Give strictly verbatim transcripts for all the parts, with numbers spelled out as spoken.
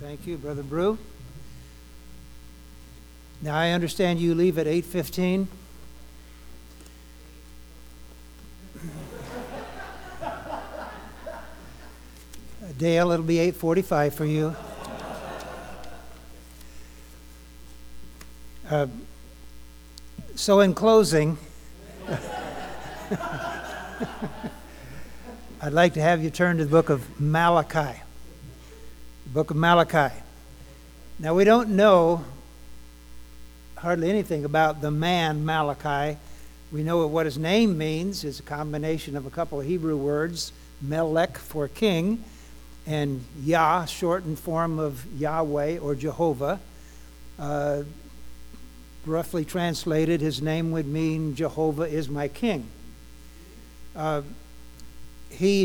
Thank you, Brother Brew. Now, I understand you leave at eight fifteen. Dale, it'll be eight forty-five for you. Uh, so in closing, I'd like to have you turn to the book of Malachi. The book of Malachi. Now, we don't know hardly anything about the man Malachi. We know what his name means. It's a combination of a couple of Hebrew words, Melech for king, and Yah, shortened form of Yahweh or Jehovah. Uh, roughly translated, his name would mean Jehovah is my king. Uh, he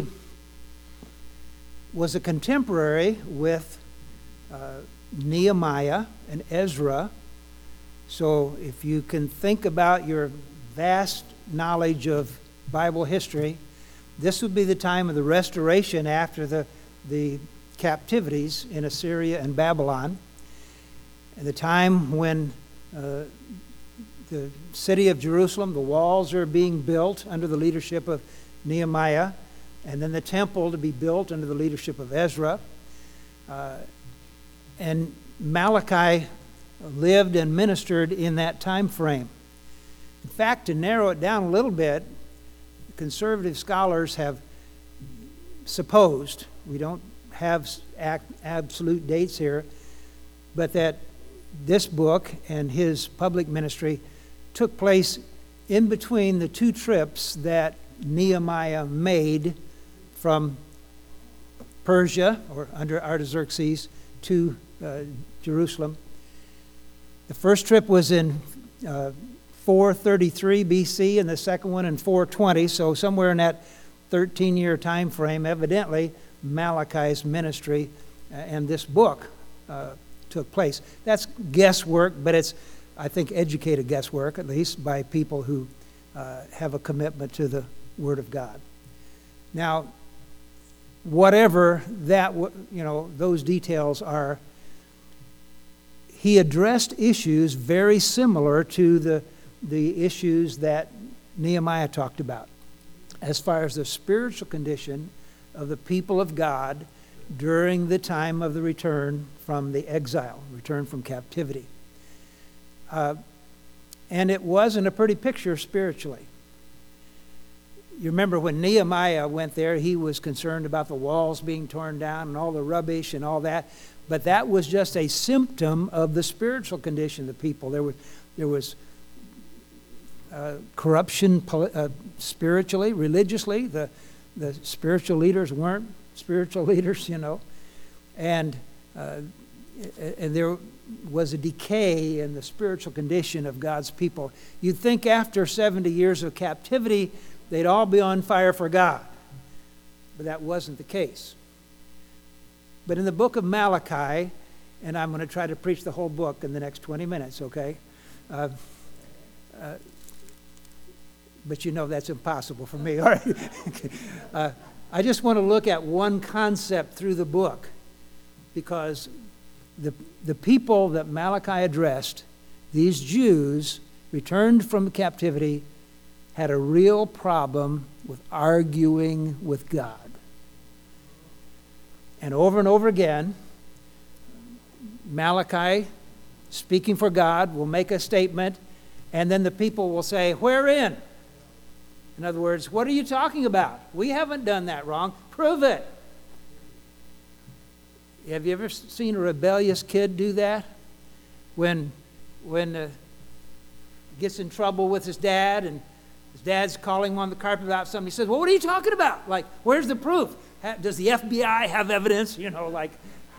was a contemporary with uh, Nehemiah and Ezra. So if you can think about your vast knowledge of Bible history, this would be the time of the restoration after the, the captivities in Assyria and Babylon, and the time when uh, the city of Jerusalem, the walls are being built under the leadership of Nehemiah, and then the temple to be built under the leadership of Ezra. Uh, and Malachi lived and ministered in that time frame. In fact, to narrow it down a little bit, conservative scholars have supposed, we don't have absolute dates here, but that this book and his public ministry took place in between the two trips that Nehemiah made from Persia, or under Artaxerxes, to uh, Jerusalem. The first trip was in uh, four thirty-three B C, and the second one in four twenty, so somewhere in that thirteen-year time frame, evidently, Malachi's ministry uh, and this book uh, took place. That's guesswork, but it's, I think, educated guesswork, at least by people who uh, have a commitment to the Word of God. Now, whatever that, you know, those details are, he addressed issues very similar to the, the issues that Nehemiah talked about, as far as the spiritual condition of the people of God during the time of the return from the exile, return from captivity. Uh, and it wasn't a pretty picture spiritually. You remember when Nehemiah went there, he was concerned about the walls being torn down and all the rubbish and all that. But that was just a symptom of the spiritual condition of the people. There was, there was uh, corruption uh, spiritually, religiously. The, the spiritual leaders weren't spiritual leaders, you know. And, uh, and there was a decay in the spiritual condition of God's people. You'd think after seventy years of captivity, they'd all be on fire for God. But that wasn't the case. But in the book of Malachi, and I'm going to try to preach the whole book in the next twenty minutes, okay? Uh, uh, but you know that's impossible for me, all right? uh, I just want to look at one concept through the book, because the, the people that Malachi addressed, these Jews returned from captivity, had a real problem with arguing with God. And over and over again, Malachi, speaking for God, will make a statement, and then the people will say, "Wherein?" In other words, what are you talking about? We haven't done that wrong. Prove it. Have you ever seen a rebellious kid do that? When, when uh, gets in trouble with his dad, and his dad's calling him on the carpet about something. He says, "Well, what are you talking about? Like, where's the proof? Does the F B I have evidence?" You know, like,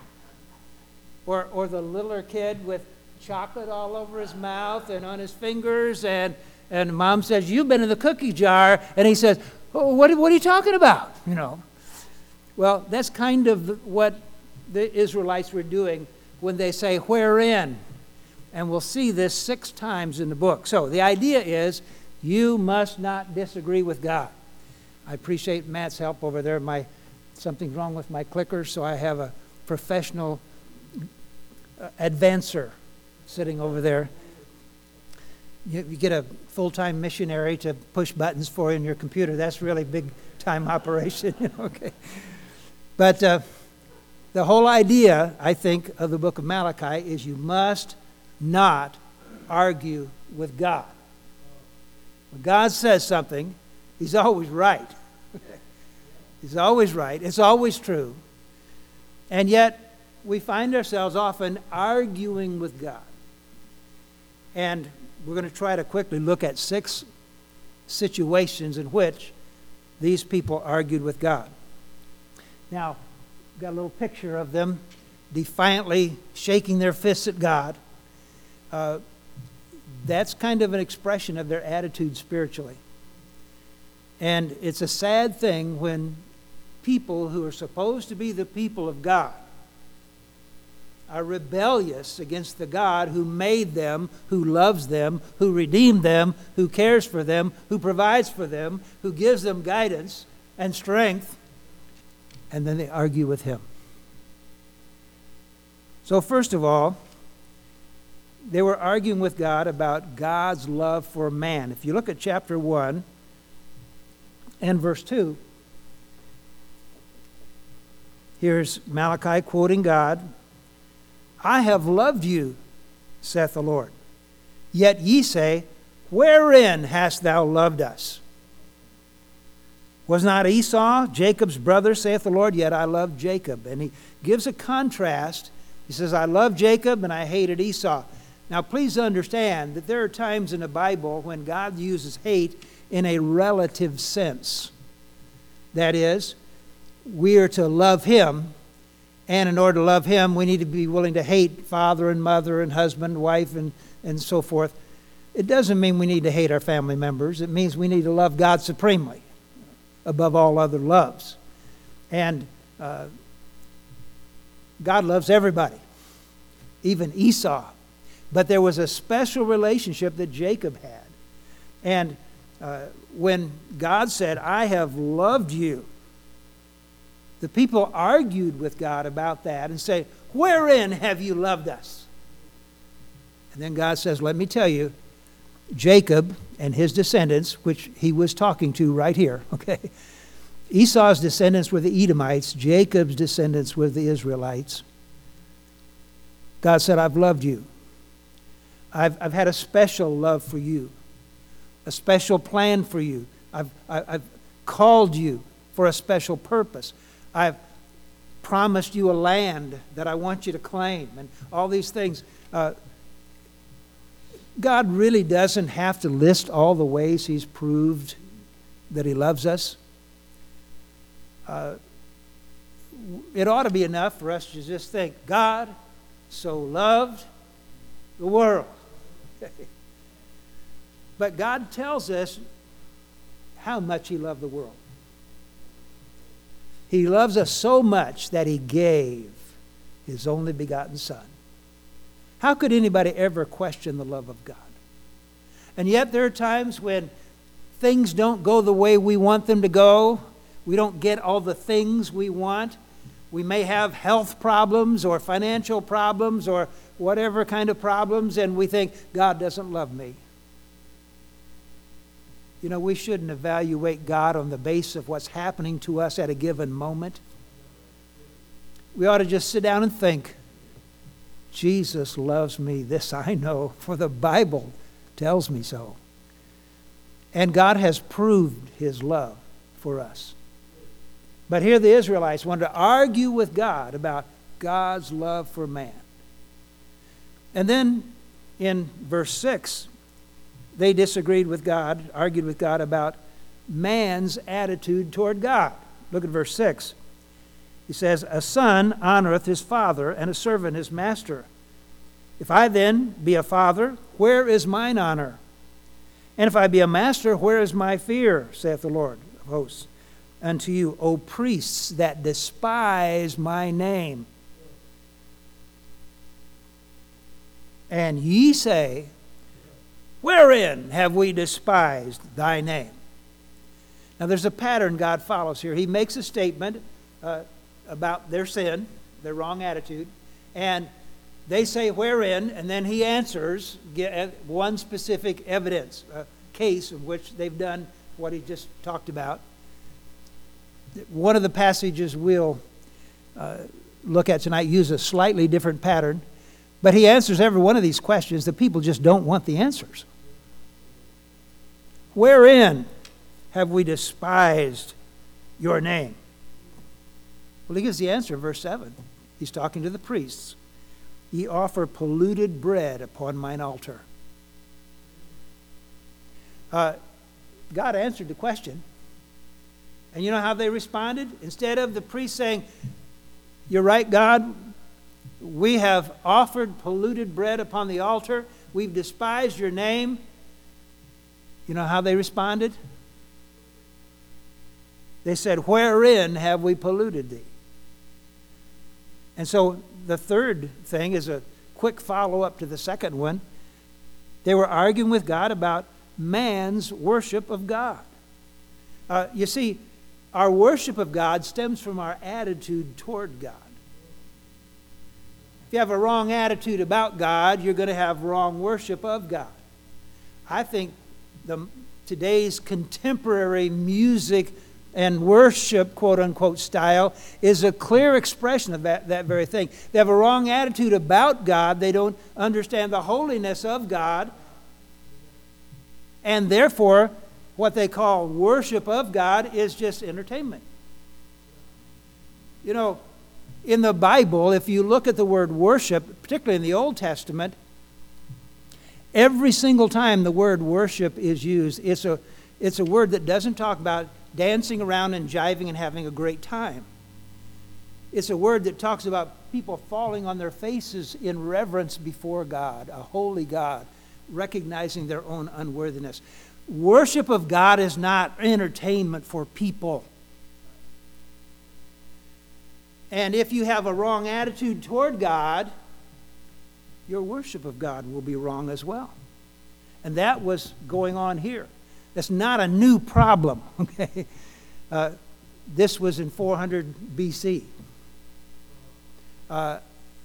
or or the littler kid with chocolate all over his mouth and on his fingers, and and mom says, "You've been in the cookie jar," and he says, "Oh, what what are you talking about?" You know. Well, that's kind of what the Israelites were doing when they say, "Wherein?" And we'll see this six times in the book. So the idea is, you must not disagree with God. I appreciate Matt's help over there. My something's wrong with my clicker, so I have a professional uh, advancer sitting over there. You, you get a full-time missionary to push buttons for you on your computer. That's really big-time operation. You know, okay. But uh, the whole idea, I think, of the book of Malachi is you must not argue with God. When God says something, He's always right. He's always right. It's always true. And yet, we find ourselves often arguing with God. And we're going to try to quickly look at six situations in which these people argued with God. Now, got a little picture of them defiantly shaking their fists at God. Uh, that's kind of an expression of their attitude spiritually. And it's a sad thing when people who are supposed to be the people of God are rebellious against the God who made them, who loves them, who redeemed them, who cares for them, who provides for them, who gives them guidance and strength, and then they argue with Him. So first of all, they were arguing with God about God's love for man. If you look at chapter one and verse two, here's Malachi quoting God. I have loved you, saith the Lord. Yet ye say, wherein hast thou loved us? Was not Esau Jacob's brother, saith the Lord? Yet I loved Jacob. And he gives a contrast. He says, I loved Jacob and I hated Esau. Now please understand that there are times in the Bible when God uses hate in a relative sense. That is, we are to love Him, and in order to love Him, we need to be willing to hate father and mother and husband, wife, and, and so forth. It doesn't mean we need to hate our family members. It means we need to love God supremely, above all other loves. And uh, God loves everybody, even Esau. But there was a special relationship that Jacob had. And uh, when God said, I have loved you, the people argued with God about that and say, wherein have you loved us? And then God says, let me tell you, Jacob and his descendants, which he was talking to right here, okay? Esau's descendants were the Edomites. Jacob's descendants were the Israelites. God said, I've loved you. I've, I've had a special love for you, a special plan for you. I've, I, I've called you for a special purpose. I've promised you a land that I want you to claim, and all these things. Uh, God really doesn't have to list all the ways He's proved that He loves us. Uh, it ought to be enough for us to just think, God so loved the world. But God tells us how much He loved the world. He loves us so much that He gave His only begotten Son. How could anybody ever question the love of God? And yet there are times when things don't go the way we want them to go. We don't get all the things we want. We may have health problems or financial problems or whatever kind of problems, and we think, God doesn't love me. You know, we shouldn't evaluate God on the basis of what's happening to us at a given moment. We ought to just sit down and think, Jesus loves me. This I know, for the Bible tells me so. And God has proved His love for us. But here the Israelites wanted to argue with God about God's love for man. And then in verse six, they disagreed with God, argued with God about man's attitude toward God. Look at verse six. He says, a son honoreth his father, and a servant his master. If I then be a father, where is mine honor? And if I be a master, where is my fear, saith the Lord of hosts, unto you, O priests that despise my name? And ye say, wherein have we despised thy name? Now there's a pattern God follows here. He makes a statement uh, about their sin, their wrong attitude, and they say wherein, and then he answers one specific evidence, a case in which they've done what he just talked about. One of the passages we'll uh, look at tonight uses a slightly different pattern, but he answers every one of these questions. The people just don't want the answers. Wherein have we despised your name? Well, he gives the answer in verse seven. He's talking to the priests. Ye offer polluted bread upon mine altar. Uh, God answered the question. And you know how they responded? Instead of the priest saying, you're right, God, we have offered polluted bread upon the altar. We've despised your name. You know how they responded? They said, wherein have we polluted thee? And so the third thing is a quick follow-up to the second one. They were arguing with God about man's worship of God. Uh, you see, our worship of God stems from our attitude toward God. If you have a wrong attitude about God, you're going to have wrong worship of God. I think the, today's contemporary music and worship, quote-unquote, style is a clear expression of that, that very thing. They have a wrong attitude about God. They don't understand the holiness of God. And therefore, what they call worship of God is just entertainment. You know, in the Bible, if you look at the word worship, particularly in the Old Testament, every single time the word worship is used, it's a, it's a word that doesn't talk about dancing around and jiving and having a great time. It's a word that talks about people falling on their faces in reverence before God, a holy God, recognizing their own unworthiness. Worship of God is not entertainment for people. And if you have a wrong attitude toward God, your worship of God will be wrong as well. And that was going on here. That's not a new problem, okay? Uh, this was in four hundred B C. Uh,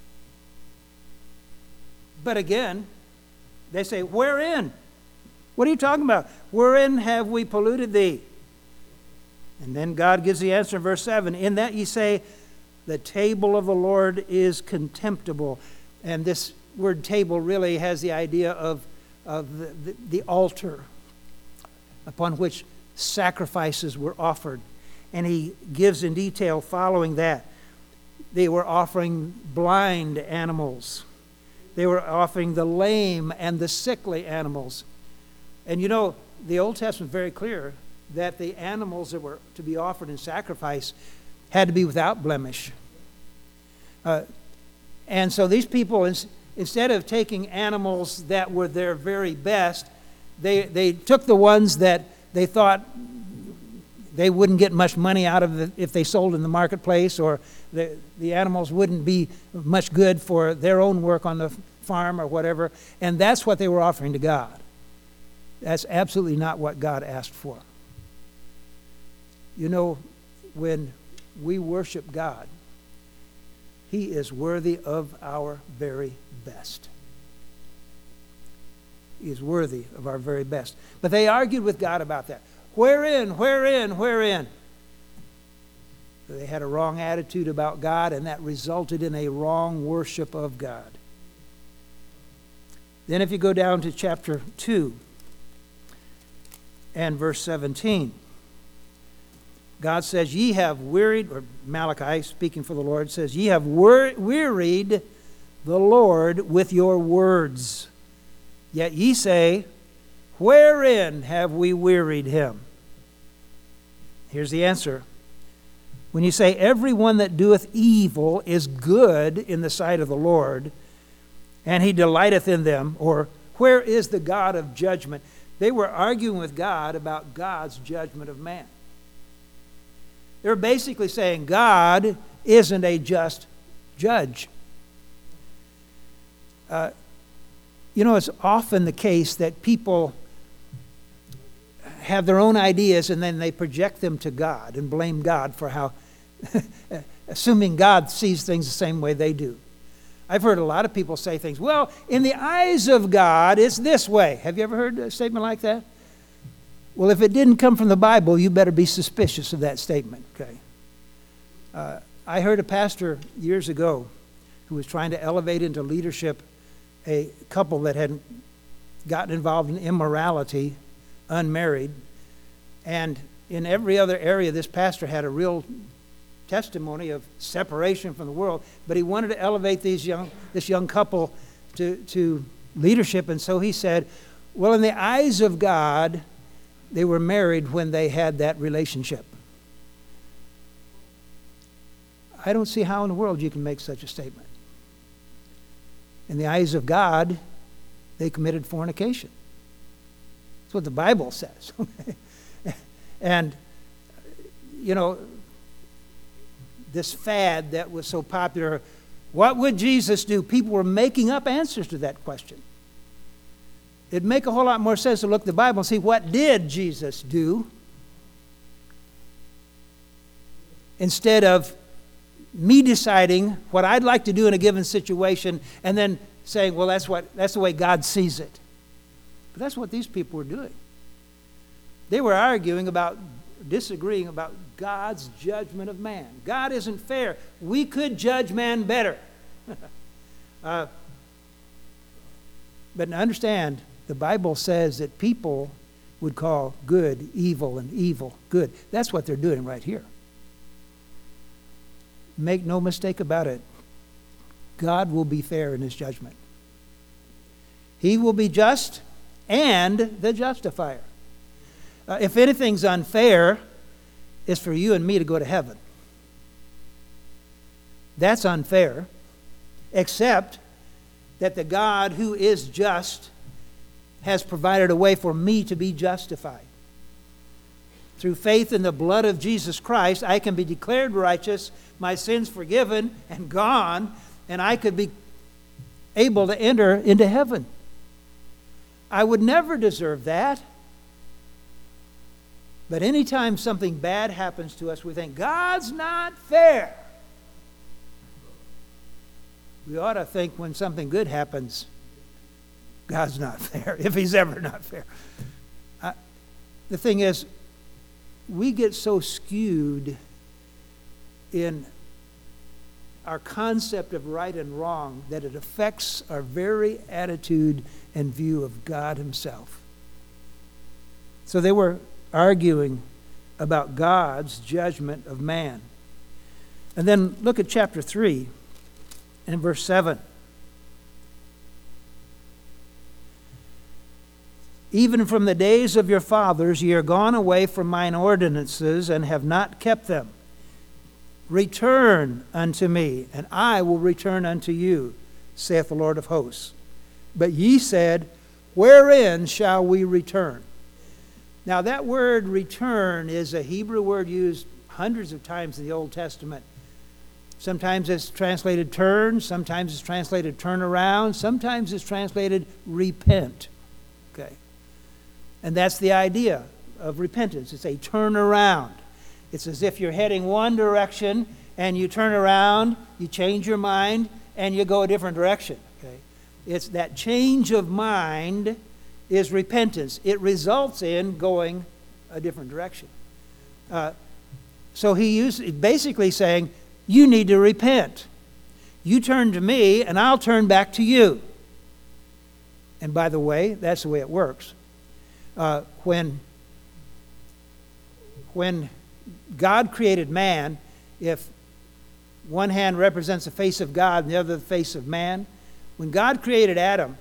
but again, they say, wherein? What are you talking about? Wherein have we polluted thee? And then God gives the answer in verse seven. In that ye say, the table of the Lord is contemptible. And this word table really has the idea of, of the, the, the altar upon which sacrifices were offered. And he gives in detail following that. They were offering blind animals. They were offering the lame and the sickly animals. And you know, the Old Testament is very clear that the animals that were to be offered in sacrifice had to be without blemish. Uh, and so these people, instead of taking animals that were their very best, they, they took the ones that they thought they wouldn't get much money out of the, if they sold in the marketplace, or the, the animals wouldn't be much good for their own work on the farm or whatever. And that's what they were offering to God. That's absolutely not what God asked for. You know, when we worship God, He is worthy of our very best. He is worthy of our very best. But they argued with God about that. Wherein, wherein, wherein? They had a wrong attitude about God, and that resulted in a wrong worship of God. Then if you go down to chapter two and verse seventeen, God says, ye have wearied, or Malachi, speaking for the Lord, says, ye have wearied the Lord with your words. Yet ye say, wherein have we wearied him? Here's the answer. When you say, everyone that doeth evil is good in the sight of the Lord, and he delighteth in them, or where is the God of judgment? They were arguing with God about God's judgment of man. They're basically saying God isn't a just judge. Uh, you know, it's often the case that people have their own ideas and then they project them to God and blame God for how, assuming God sees things the same way they do. I've heard a lot of people say things, well, in the eyes of God, it's this way. Have you ever heard a statement like that? Well, if it didn't come from the Bible, you better be suspicious of that statement, okay? Uh, I heard a pastor years ago who was trying to elevate into leadership a couple that had gotten involved in immorality, unmarried, and in every other area, this pastor had a real testimony of separation from the world, but he wanted to elevate these young, this young couple to, to leadership, and so he said, well, in the eyes of God, they were married when they had that relationship. I don't see how in the world you can make such a statement. In the eyes of God, they committed fornication. That's what the Bible says. And, you know, this fad that was so popular, what would Jesus do? People were making up answers to that question. It'd make a whole lot more sense to look at the Bible and see, what did Jesus do? Instead of me deciding what I'd like to do in a given situation and then saying, well, that's what that's the way God sees it. But that's what these people were doing. They were arguing about, disagreeing about God's judgment of man. God isn't fair. We could judge man better. uh, but understand, the Bible says that people would call good evil and evil good. That's what they're doing right here. Make no mistake about it. God will be fair in his judgment. He will be just and the justifier. Uh, if anything's unfair, it's for you and me to go to heaven. That's unfair, except that the God who is just has provided a way for me to be justified. Through faith in the blood of Jesus Christ, I can be declared righteous, my sins forgiven and gone, and I could be able to enter into heaven. I would never deserve that. But anytime something bad happens to us, we think, God's not fair. We ought to think when something good happens, God's not fair, if he's ever not fair. I, the thing is, we get so skewed in our concept of right and wrong that it affects our very attitude and view of God himself. So they were arguing about God's judgment of man. And then look at chapter three and verse seven. Even from the days of your fathers ye are gone away from mine ordinances and have not kept them. Return unto me, and I will return unto you, saith the Lord of hosts. But ye said, wherein shall we return? Now that word return is a Hebrew word used hundreds of times in the Old Testament. Sometimes it's translated turn, sometimes it's translated turn around, sometimes it's translated repent. Okay. And that's the idea of repentance. It's a turn around. It's as if you're heading one direction and you turn around, you change your mind, and you go a different direction. Okay? It's that change of mind is repentance. It results in going a different direction. Uh, so he used basically saying, you need to repent. You turn to me and I'll turn back to you. And by the way, that's the way it works. Uh, when, when God created man, if one hand represents the face of God and the other the face of man, when God created Adam,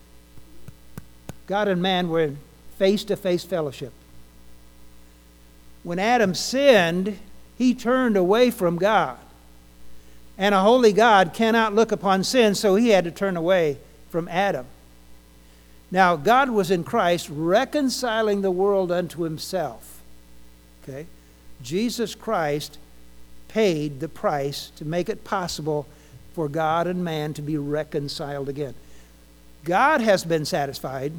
God and man were in face-to-face fellowship. When Adam sinned, he turned away from God. And a holy God cannot look upon sin, so he had to turn away from Adam. Now, God was in Christ reconciling the world unto himself. Okay? Jesus Christ paid the price to make it possible for God and man to be reconciled again. God has been satisfied.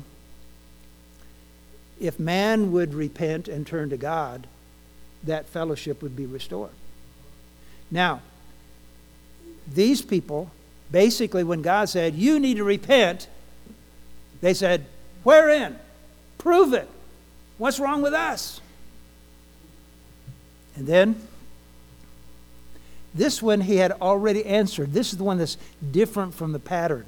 If man would repent and turn to God, that fellowship would be restored. Now, these people Basically, when God said, you need to repent, they said, wherein? Prove it. What's wrong with us? And then, this one he had already answered. This is the one that's different from the pattern.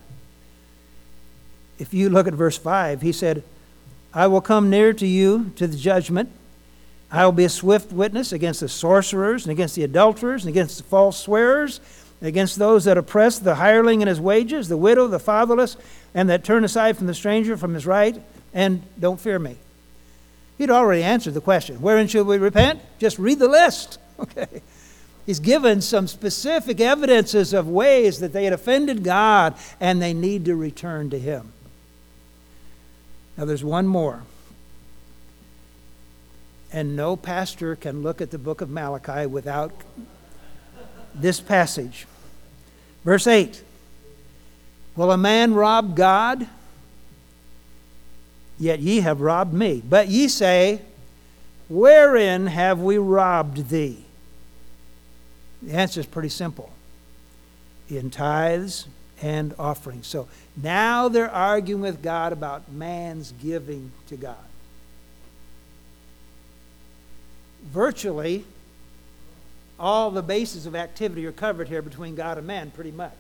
If you look at verse five, he said, I will come near to you to the judgment. I will be a swift witness against the sorcerers and against the adulterers and against the false swearers, and against those that oppress the hireling in his wages, the widow, the fatherless, and that turn aside from the stranger from his right, and don't fear me. He'd already answered the question. Wherein should we repent? Just read the list. Okay. He's given some specific evidences of ways that they had offended God and they need to return to Him. Now there's one more. And no pastor can look at the book of Malachi without this passage. Verse eight. Will a man rob God? Yet ye have robbed me. But ye say, wherein have we robbed thee? The answer is pretty simple. In tithes and offerings. So now they're arguing with God about man's giving to God. Virtually, all the bases of activity are covered here between God and man, pretty much.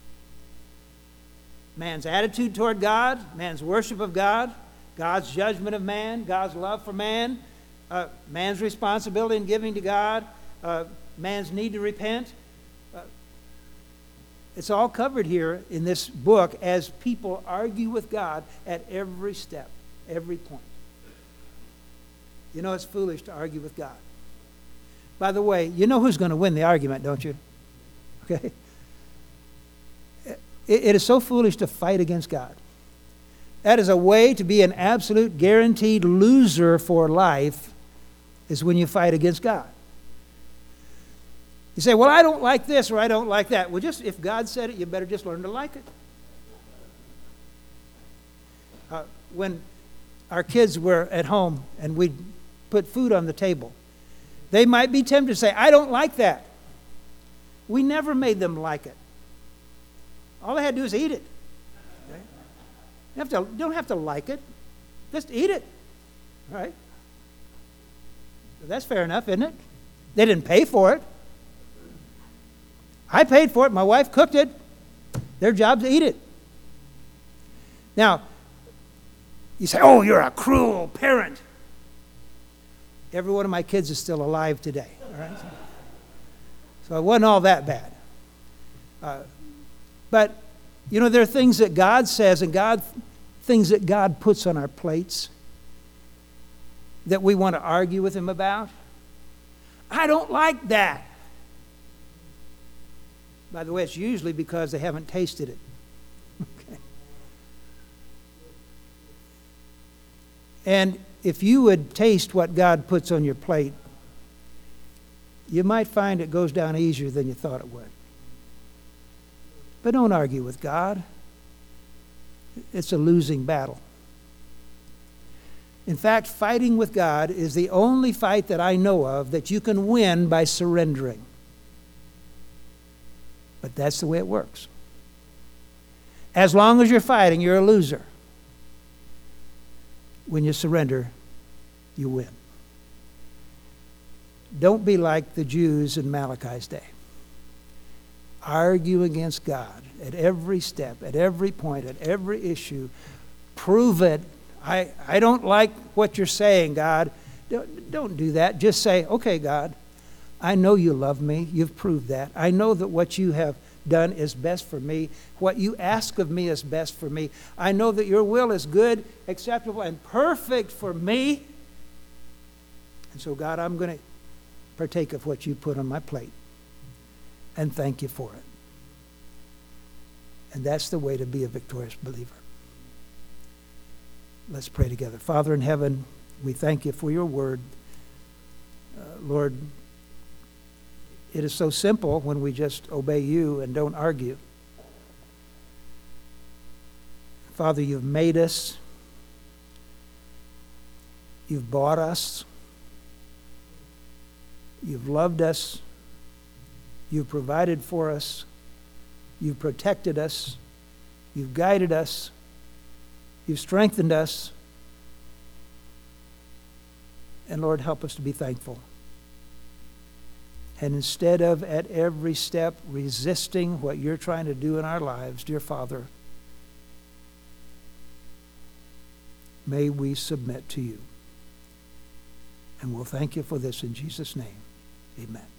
Man's attitude toward God, man's worship of God, God's judgment of man, God's love for man, uh, man's responsibility in giving to God, uh, man's need to repent. Uh, it's all covered here in this book as people argue with God at every step, every point. You know it's foolish to argue with God. By the way, you know who's going to win the argument, don't you? Okay? It, it is so foolish to fight against God. That is a way to be an absolute guaranteed loser for life, is when you fight against God. You say, well, I don't like this or I don't like that. Well, just if God said it, you better just learn to like it. Uh, when our kids were at home and we'd put food on the table, they might be tempted to say, I don't like that. We never made them like it. All they had to do is eat it. Okay? You have to, you don't have to like it. Just eat it. All right? That's fair enough, isn't it? They didn't pay for it. I paid for it. My wife cooked it. Their job's to eat it. Now, you say, oh, you're a cruel parent. Every one of my kids is still alive today. All right? So it wasn't all that bad. Uh, but, you know, there are things that God says and God, things that God puts on our plates that we want to argue with Him about. I don't like that. By the way, it's usually because they haven't tasted it. Okay. And if you would taste what God puts on your plate, you might find it goes down easier than you thought it would. But don't argue with God. It's a losing battle. In fact, fighting with God is the only fight that I know of that you can win by surrendering. But that's the way it works. As long as you're fighting, you're a loser. When you surrender, you win. Don't be like the Jews in Malachi's day. Argue against God at every step, at every point, at every issue. Prove it. I, I don't like what you're saying, God. Don't, don't do that. Just say, okay, God, I know you love me. You've proved that. I know that what you have done is best for me. What you ask of me is best for me. I know that your will is good, acceptable, and perfect for me. And so, God, I'm going to partake of what you put on my plate and thank you for it. And that's the way to be a victorious believer. Let's pray together. Father in heaven, we thank you for your word. Uh, Lord, it is so simple when we just obey you and don't argue. Father, you've made us. You've bought us. You've loved us. You've provided for us. You've protected us. You've guided us. You've strengthened us. And Lord, help us to be thankful. And instead of at every step resisting what you're trying to do in our lives, dear Father, may we submit to you. And we'll thank you for this in Jesus' name. Amen.